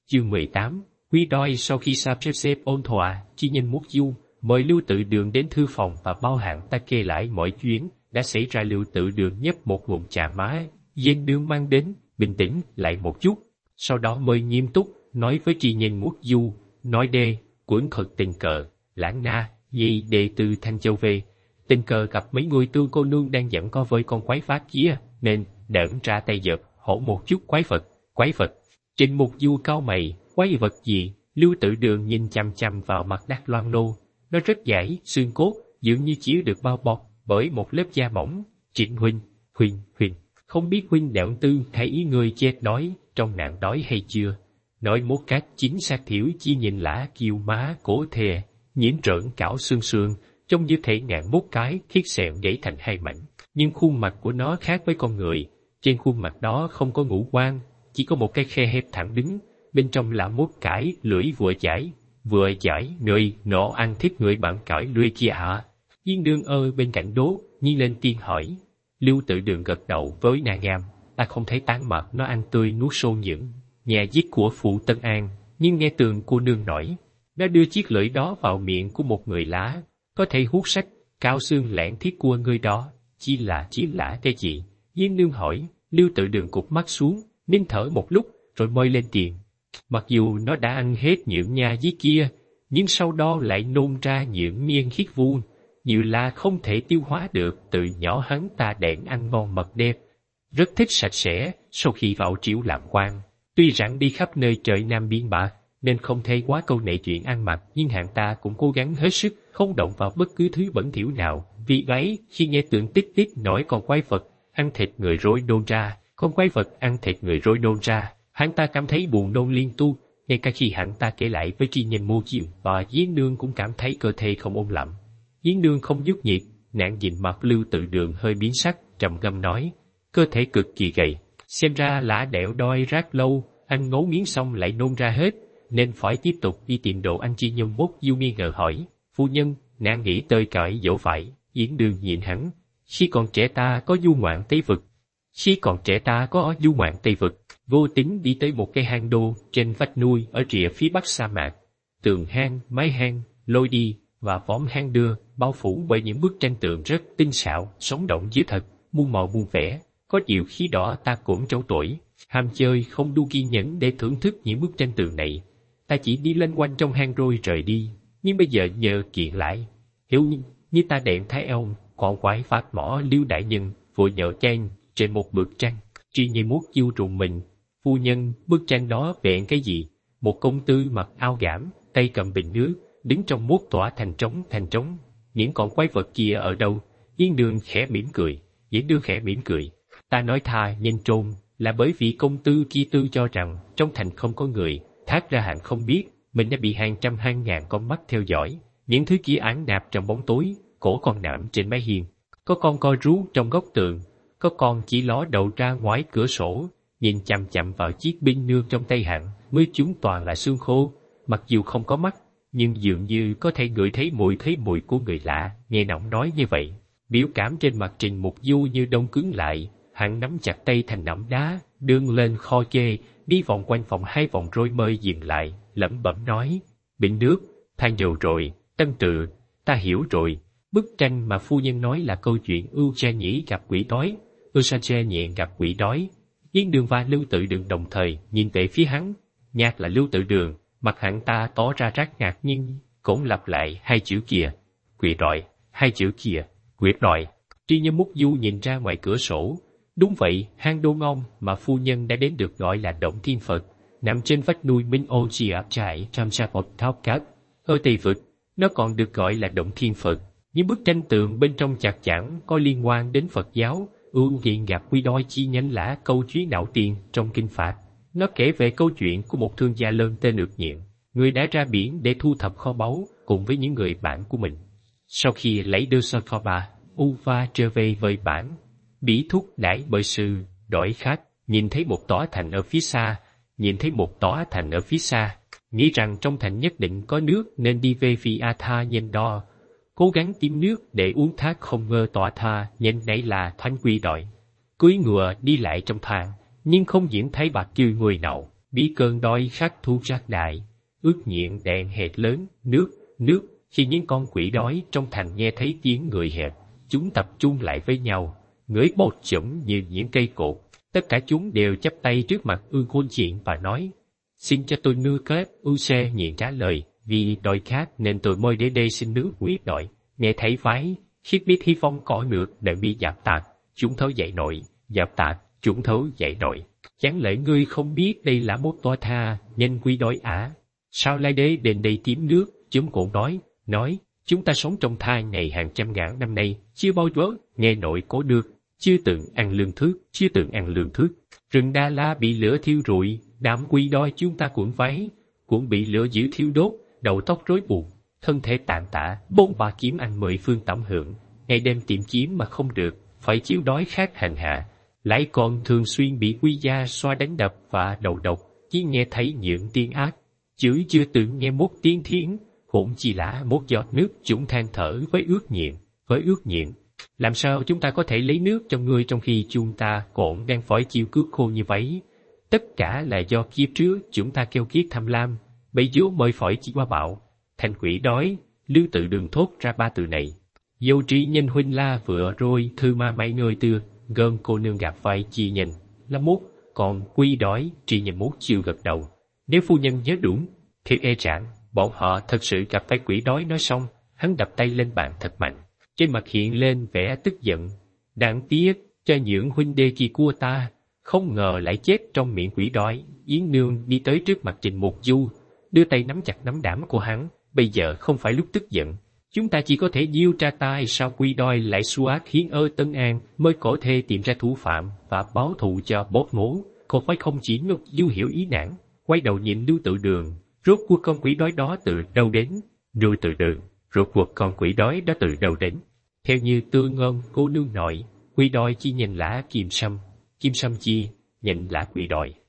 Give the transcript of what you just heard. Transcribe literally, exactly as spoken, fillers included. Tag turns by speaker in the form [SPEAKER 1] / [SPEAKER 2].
[SPEAKER 1] Chương mười tám. Quý đôi sau khi sắp xếp ôn thỏa, chi nhân Mục Du mời Lưu Tự Đường đến thư phòng và bao hạn ta kê lại mọi chuyện đã xảy ra. Lưu Tự Đường nhấp một ngụm trà má Diên Nương mang đến, bình tĩnh lại một chút, sau đó mới nghiêm túc nói với chi nhân Mục Du, nói đê, quẩn thật tình cờ, lãng na, gì đệ từ Thanh Châu về, tình cờ gặp mấy người tư cô nương đang giận co với con quái pháp kia, nên đỡn ra tay giật, hổ một chút quái vật, quái vật. Trình Mục Du cau mày, quái vật gì? Lưu Tự Đường nhìn chằm chằm vào mặt Đắc Loan Nô, nó rất dãy, xương cốt, dường như chỉ được bao bọc bởi một lớp da mỏng. Trịnh huynh, huynh, huynh, không biết huynh đạo tư thấy ý người chết đói trong nạn đói hay chưa? Nói một cách chính xác thiểu chi nhìn lã kiều má cổ thề, nhiễm trợn cảo xương xương, trông như thể ngạn một cái khiết sẹo gãy thành hai mảnh. Nhưng khuôn mặt của nó khác với con người, trên khuôn mặt đó không có ngũ quan, chỉ có một cái khe hẹp thẳng đứng, bên trong là một cái lưỡi vừa chảy, vừa chảy người nọ ăn thiết người bạn cõi lưỡi kia hả? Diên Nương ơi bên cạnh đố, nhiên lên tiên hỏi. Lưu Tự Đường gật đầu với nàng ngam, ta không thấy tán mặt nó ăn tươi nuốt sâu những nhà giết của phụ Tân An, nhưng nghe tường cô nương nói, nó đưa chiếc lưỡi đó vào miệng của một người lá, có thể hút sách, cao xương lẻn thiết của người đó, chỉ là chỉ là cái gì? Diên Nương hỏi. Lưu Tự Đường cụp mắt xuống, nín thở một lúc, rồi mới lên tiếng. Mặc dù nó đã ăn hết những nhà giết kia, nhưng sau đó lại nôn ra những miên khiết vuông, như là không thể tiêu hóa được. Từ nhỏ hắn ta đẽn ăn ngon mật đẹp, rất thích sạch sẽ. Sau khi vào triều làm quan, tuy rằng đi khắp nơi trời Nam biên bạc, nên không thể quá câu nệ chuyện ăn mặc, nhưng hạng ta cũng cố gắng hết sức, không động vào bất cứ thứ bẩn thỉu nào. Vì vậy, khi nghe tượng tích tích nói con quái vật ăn thịt người rồi nôn ra, con quái vật ăn thịt người rồi nôn ra, hắn ta cảm thấy buồn nôn liên tu. Ngay cả khi hắn ta kể lại với tri nhân Mô Diệu và Diên Nương cũng cảm thấy cơ thể không ổn lắm. Diên Nương không nhúc nhịp, nàng nhìn mặt Lưu Tự Đường hơi biến sắc, trầm ngâm nói, cơ thể cực kỳ gầy, xem ra lã đẽo đói rác lâu, ăn ngấu nghiến xong lại nôn ra hết, nên phải tiếp tục đi tìm đồ ăn. Tri nhân Mốt Du nghi ngờ hỏi, phu nhân, nàng nghĩ tới cõi dỗ phải? Diên Nương nhìn hắn, khi còn trẻ ta có du ngoạn Tây Vực, khi còn trẻ ta có du ngoạn Tây Vực, vô tính đi tới một cái hang đô trên vách núi ở rìa phía bắc sa mạc. Tường hang, mái hang, lối đi và võng hang đưa bao phủ bởi những bức tranh tường rất tinh xảo, sống động dưới thật, muôn màu muôn vẻ. Có điều khi đó ta cũng trâu tuổi, ham chơi không đủ kiên nhẫn để thưởng thức những bức tranh tường này. Ta chỉ đi lên quanh trong hang rồi rời đi. Nhưng bây giờ nhờ kiện lại, hiểu như, như ta đệm thái ông, còn quái phát mỏ Lưu đại nhân vội nhờ chan trên một bức tranh. Tri Nhi Mốt Du trùng mình, phu nhân, bức tranh đó vẹn cái gì? Một công tư mặc áo gảm, tay cầm bình nước, đứng trong mốt tỏa thành trống thành trống. Những con quái vật kia ở đâu? Diên Nương khẽ mỉm cười, Diên Nương khẽ mỉm cười. Ta nói tha nhân trôn là bởi vì công tư kia tư cho rằng trong thành không có người, thác ra hạng không biết mình đã bị hàng trăm hàng ngàn con mắt theo dõi. Những thứ kia án nạp trong bóng tối, cổ con nạm trên mái hiên, có con co rú trong góc tường, có con chỉ ló đầu ra ngoài cửa sổ, nhìn chằm chằm vào chiếc binh nương trong tay hạng, mới chúng toàn là xương khô. Mặc dù không có mắt, nhưng dường như có thể ngửi thấy mùi thấy mùi của người lạ. Nghe nọng nói như vậy, biểu cảm trên mặt Trình Mục Du như đông cứng lại. Hắn nắm chặt tay thành nắm đá, đương lên kho kê, đi vòng quanh phòng hai vòng rồi mới dừng lại, lẩm bẩm nói: bình nước, than dầu rồi, tân tự, ta hiểu rồi. Bức tranh mà phu nhân nói là câu chuyện Ưu Cha Nhĩ gặp quỷ đói, Ưu Sa Che nhẹ gặp quỷ đói. Diên Nương và Lưu Tự Đường đồng thời nhìn về phía hắn, nhạc là Lưu Tự Đường, mặt hắn ta tỏ ra rất ngạc nhiên, cũng lặp lại hai chữ kia, quỷ đói, hai chữ kia, quỷ đói. Tri Nhân Mục Du nhìn ra ngoài cửa sổ. Đúng vậy, hang Đô Ngông mà phu nhân đã đến được gọi là Động Thiên Phật, nằm trên vách núi Minh Ô Chi áp trải trăm sa một tháp cát. Ở Tây Vực, nó còn được gọi là Động Thiên Phật. Những bức tranh tường bên trong chặt chẽ có liên quan đến Phật giáo. Ưu hiện gặp quy đôi chi nhánh lã câu chuyến đạo tiền trong kinh Phạt. Nó kể về câu chuyện của một thương gia lớn tên Ược Nhiệm, người đã ra biển để thu thập kho báu cùng với những người bạn của mình. Sau khi lấy đưa sơ kho bà, Uva trở về với bản, bỉ thúc đãi bởi sư, đổi khác, nhìn thấy một tòa thành ở phía xa, nhìn thấy một tòa thành ở phía xa, nghĩ rằng trong thành nhất định có nước nên đi về phía A Tha Nhân Đo, cố gắng tìm nước để uống thác. Không ngờ tòa Tha Nhân nãy là Thanh Quy đội, cưỡi ngựa đi lại trong thang, nhưng không diễn thấy bạc chư người nào. Bí cơn đói khát thu rác đại, ướt nhịn đèn hệt lớn, nước, nước. Khi những con quỷ đói trong thành nghe thấy tiếng người hệt, chúng tập trung lại với nhau, ngửi bột chủng như những cây cột. Tất cả chúng đều chắp tay trước mặt Ư Côn Diện và nói, xin cho tôi nước kép. Ư Xê Nhiện trả lời, vì đói khát nên tôi mới đến đây xin nước quyết đội. Nghe thấy phái, khiết biết hy vọng có được để bị dạp tạc, chúng thấu dậy nội, dạp tạc, chúng thấu dậy nội. Chẳng lẽ ngươi không biết đây là một tòa tha, nhân quy đói ả? Sao lai đế đến đây tìm nước? Chúng cũng nói, nói, chúng ta sống trong tha này hàng trăm ngàn năm nay, chưa bao giờ nghe nội có được, chưa từng ăn lương thức, chưa từng ăn lương thức. Rừng Đa La bị lửa thiêu rụi, đám quy đói chúng ta cũng váy, cũng bị lửa dữ thiêu đốt, đầu tóc rối bù, thân thể tàn tạ, bốn bà kiếm ăn mười phương tẩm hưởng, ngày đêm tìm kiếm mà không được, phải chịu đói khát hành hạ, lại còn thường xuyên bị quy gia xoa đánh đập và đầu độc, chỉ nghe thấy những tiếng ác, chửi chưa từng nghe một tiếng thiến, hỗn chỉ là một giọt nước chúng than thở với ước nhịn, với ước nhịn. Làm sao chúng ta có thể lấy nước cho ngươi trong khi chúng ta còn đang phải chịu cước khô như vậy? Tất cả là do kiếp trước chúng ta keo kiết tham lam, bây giờ mới phải chỉ qua bạo. Thành quỷ đói, Lưu Tự Đường thốt ra ba từ này. Dâu trí nhân huynh la vừa rồi thư ma mấy người tưa, gơn cô nương gặp vai chi nhân, là mốt, còn quy đói, tri nhân mốt chiều gật đầu. Nếu phu nhân nhớ đúng, thì e rằng, bọn họ thật sự gặp phải quỷ đói. Nói xong, hắn đập tay lên bàn thật mạnh. Trên mặt hiện lên vẻ tức giận. Đáng tiếc, cho những huynh đê kia của ta, không ngờ lại chết trong miệng quỷ đói. Yến Nương đi tới trước mặt Trình Mục Du, đưa tay nắm chặt nắm đám của hắn. Bây giờ không phải lúc tức giận. Chúng ta chỉ có thể diêu tra tay sao quỷ đói lại xóa khiến ở Tân An mới có thể tìm ra thủ phạm và báo thù cho bốt ngố. Còn phải không chỉ Ngọc Du hiểu ý nản, quay đầu nhìn Lưu Tự Đường. Rốt cuộc con quỷ đói đó từ đâu đến? Lưu Tự Đường, rốt cuộc con quỷ đói đó từ đâu đến? Theo như Tương Ngân cô nương nội, quỷ đói chỉ nhìn lá kim sâm, kim sâm chi, nhìn lá quỷ đói.